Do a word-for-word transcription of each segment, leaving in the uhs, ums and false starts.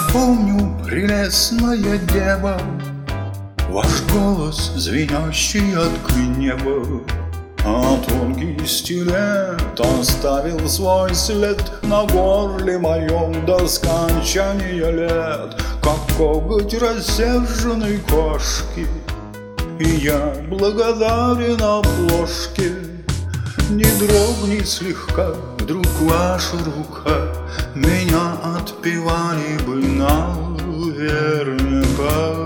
помню, прелестная дева, ваш голос, звенящий от неба. А тонкий стилет оставил свой след на горле моем до скончания лет, как коготь рассерженной кошки. И я благодарен обложке. Не дрогни слегка, вдруг ваша рука меня отпевали бы наверняка.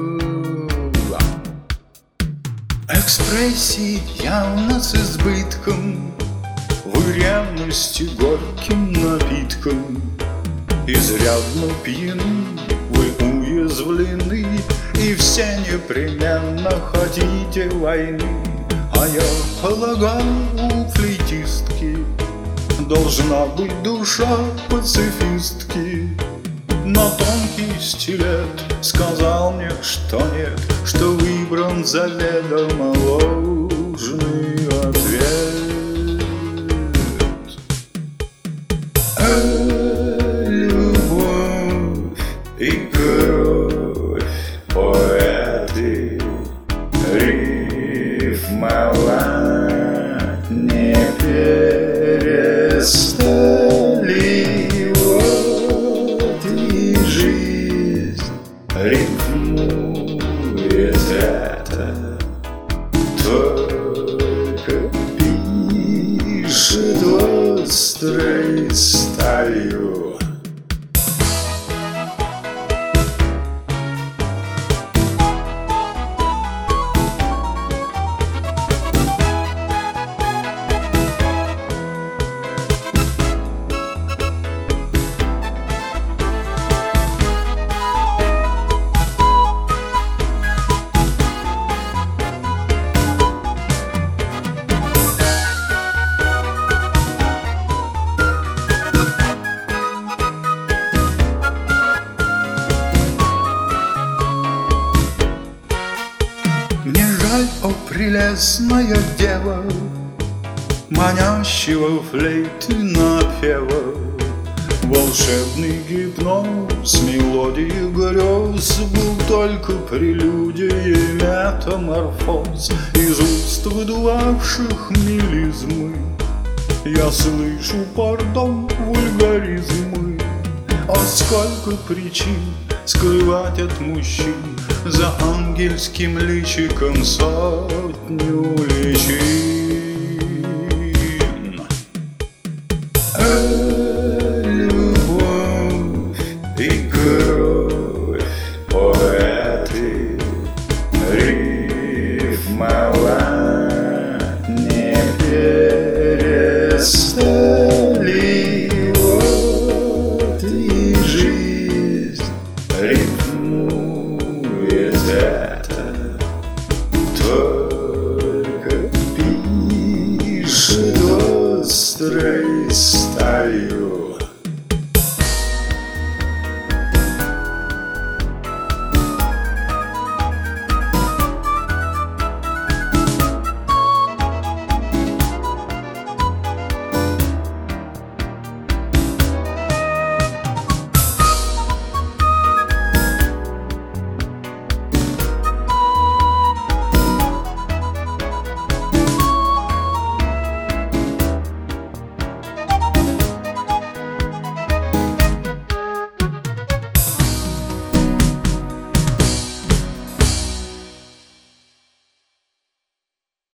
Экспрессии явно с избытком, вы ревности горьким напитком. Изрядно пьяны, вы уязвлены, и все непременно хотите войны. А я полагаю, у флейтистки должна быть душа пацифистки. Но тонкий стилет сказал мне, что нет, что выбран заведомо ложный ответ. А любовь и кровь поэты рифмовать не перестали. Рифмует это, только пишет острой сталью. Мне жаль, о прелестная дева, манящего флейты напева. Волшебный гипноз мелодии грез был только прелюдией метаморфоз. Из уст выдувавших мелизмы я слышу, пардон, вульгаризмы. А сколько причин скрывать от мужчин за ангельским личиком сотню личин.